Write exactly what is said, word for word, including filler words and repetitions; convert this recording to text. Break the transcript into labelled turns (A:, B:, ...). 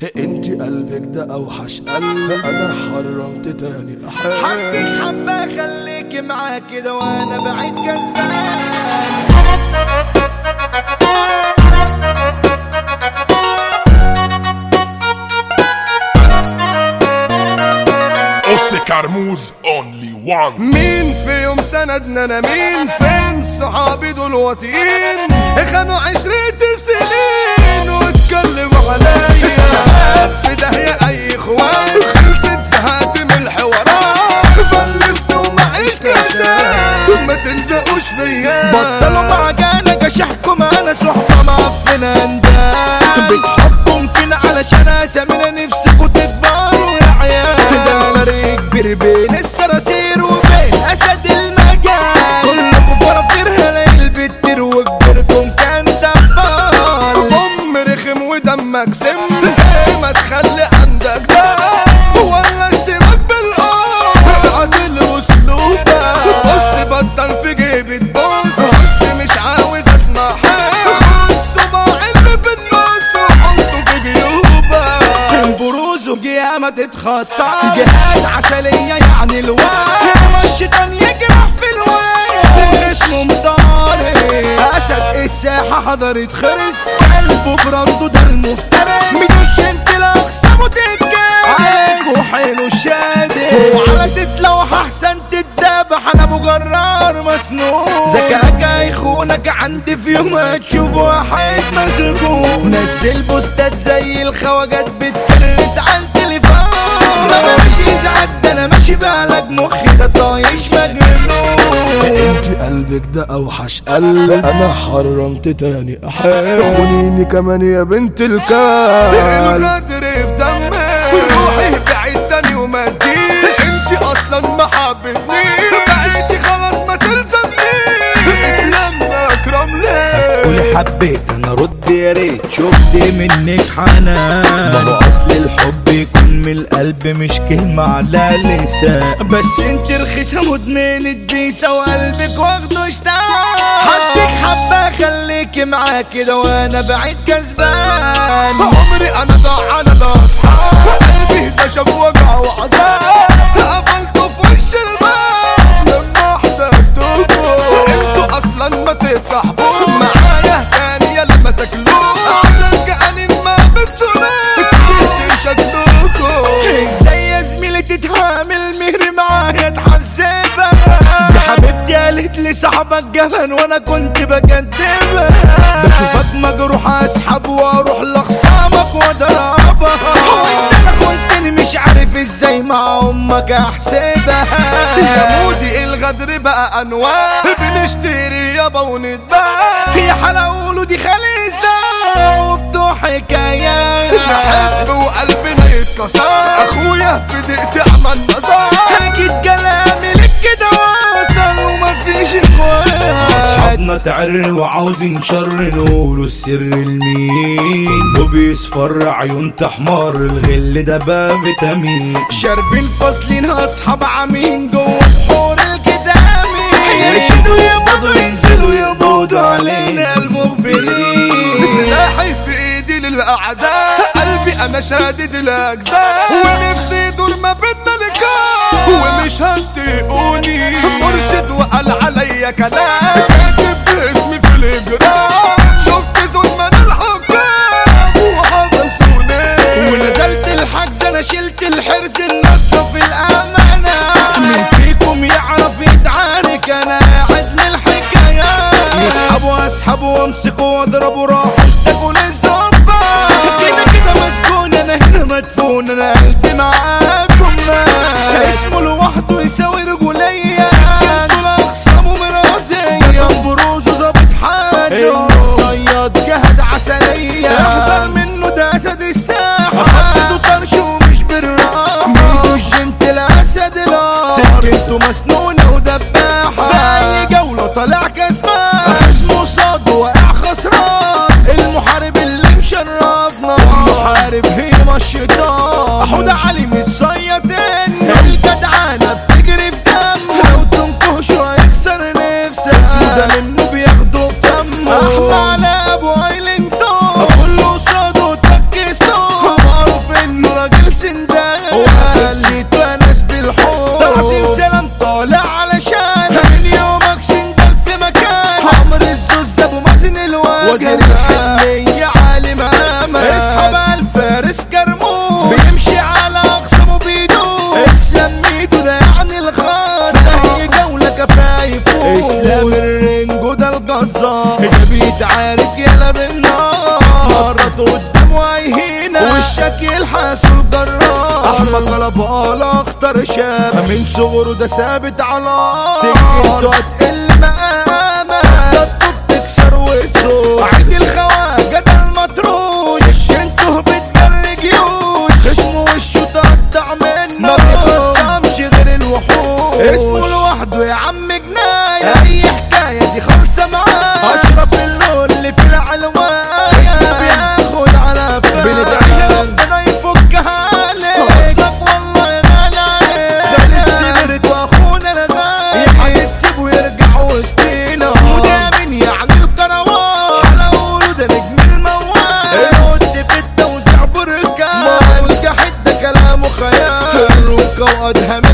A: انت قلبك ده اوحش قلب، انا حرمت تاني احب.
B: حسك حبة خليكي معاه كده وانا بعيد كسبان.
C: كرموز اونلي وان.
A: مين في يوم سندنا انا مين؟ فين صحابي دول واطيين؟ خانوا عشرة سنين واتكلموا عليا ساعات في داهية اي اخوان. خلصت زهقت من الحوارات، فلست ومعيش كشاف، ما تلزقوش فيا.
B: بطلوا معجانا كشحكم، انا صحبة معفنة اندال. بتحطم فينا علشان اسامينا نفسكوا تكبروا يا عيال. ده فرق كبير بين الصراصير وبين اسد المجال. كلكوا فرافير هلاقي بتطير وكبركم كان دبال.
A: بوم رخم ودمك سم، ما تخلي عندك ده ولا اشتباك بالقوم. عدل واسلوبك بص بطل في جيبي تبص، بص مش عاوز اسمع حاجة. الصباع اللي في النص وحطه في جيوبك.
B: بروز وقيامة تتخصص، جهاد عسلية يعني الواد. الشيطان يجرح في الواد اسمه مطارق. اسد الساحة حضرت خرس، قلبه براندو ده المفترس. مش انت الاقسام وتتجاز عليك وحيله شادد. وعلى تتلوح احسن تتدابح، انا ابو جرار مسنون. ذكاك هيخونك عندي في يوم هتشوف واحد مسجون. نزل بوستات زي الخواجات بتكرت على التليفون. ما بلاش يزعج ده انا ماشي بالك مخي ده طايش مجنون.
A: انت قلبك ده اوحش قلب، انا حرمت تاني احب. خونيني كمان يا بنت الكلب، الغدر في دمك. روحي بعيد تاني وما تجيش، انت اصلا ما حبتنيش. بقيتي خلاص ما تلزمنيش لما اكرم ليه.
B: قولي حبيت انا رد يا ريت، شفت منك حنان. ما هو اصل الحب يكون من القلب مش كلمة على اللسان. بس انت رخيصة مدمنة بيسة وقلبك واخده اشتاق. حسك حبة خليكي معاه كده وانا بعيد كسبان.
A: عمري انا ضاع انا ضاع اصحاب، قلبي ده شاف وجع وعذاب. قفلته في وش الباب لما احتجتكوا. انتوا اصلا ما تتصاحبوش معايا تاني يا لما تاكلوه. عشان جعانين ما بتسوناش كتير شكلكوا.
B: ازاي يا زميلي تتعامل مهري معايا تحذبها؟ يا حبيبتي قالت لي صاحبك جبان وانا كنت بكدبها. بشوفك مجروح اسحب واروح لاخصامك واضربها. وانت انا كنتني مش عارف ازاي مع امك احسبها.
A: يا مودي الغدر بقى انواع، بنشتري يابا ونتباع.
B: يا حلاوله دي خالص ده وبتوع حكايات.
A: نحب وقلبنا يتكسر، اخويا في دقيقتي عمل نظر.
B: اكيد كلامي لك كده وصل ومفيش اخوات. اصحابنا تعر وعاوزين شر نقولوا السر لمين. وبيصفر عيون تحمر الغل ده بقى فيتامين. شاربين فاصلين اصحاب عامين جوه بحور الكدامي. يشدوا يبضوا ينزلوا يبودوا علينا المخبرين.
A: سلاحي في ايدي للاعداء، قلبي انا شادد الاجزاء. ونفسي يدور ما بينا لقاء ومش هتقوني. مرشد وقال عليا كلام، كاتب باسمي في الاجرام. شفت ظلم من الحكام وحبسوني.
B: ونزلت الحجز انا شلت الحرز الناس في الامانه. مين فيكم يعرف يتعارك انا قاعد للحكايات. يسحبوا اسحبوا وامسكوا واضربوا راحوا اشتكوا للزبا. كده كده مسكون انا هنا مدفون، انا قلبي معاكم. اسمه لوحده يساوي رجوليه. سكنتوا لاخصامه مرازيه. بروز وظابط حاله صياد جهد عسليه. احذر منه ده اسد الساحه. حطيته طرش ومش بالراحه. منه الجنت الاسد لا سكنته مسنونه ودباحه. في اي جوله طالع كسبان، خصمه صاد واقع خسران. المحارب اللي مشرفنا المحارب هي ما الشيطان. حوده علي متصيد الجدعانه بتجري في دمه. لو تنكشه هيكسر نفسه. اسمه ده منه بياخده في فمه. احمى على ابو ايلنتون كله صاد وتكسته. معروف الظهر ده بيتعارك يلا بالنار مرات قدامه هيهينا وشك يلحس الجراح احمد غلبالة اختار شاب من صغره ده ثابت على سكته هتقل مقامه سكته بتكسر وتصور عيد الخواجة ده المطروش سكنته بتجري جيوش اسمه وشه تقطع منه ما بيخصمش غير الوحوش اسمه لوحده يا عم جناية اي حكاية دي خالصة معاه اشرف اللون اللي في العلوان اسمه بياخد على فان بندعي ربنا يفكها عليك اصلك والله غالي عليك خالد سمرت واخونا الغالي يتسيب ويرجع وسطينا وده من يعني الكروان حلاوله ده نجم الموال القد في التوزيع بركان ما الجحد ده كلامه خيال الروكة وادهم